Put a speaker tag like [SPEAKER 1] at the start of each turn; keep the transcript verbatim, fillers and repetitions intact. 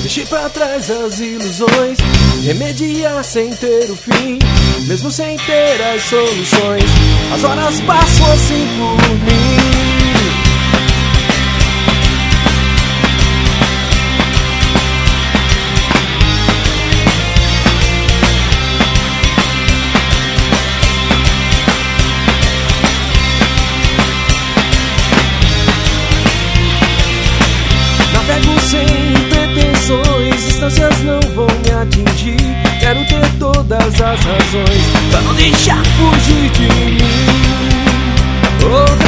[SPEAKER 1] Deixei pra trás as ilusões, remediar sem ter o fim, mesmo sem ter as soluções. As horas passam assim por mim. Navego sem pretensões, distâncias não vão me atingir. Quero ter todas as razões pra não deixar fugir de mim. Oh,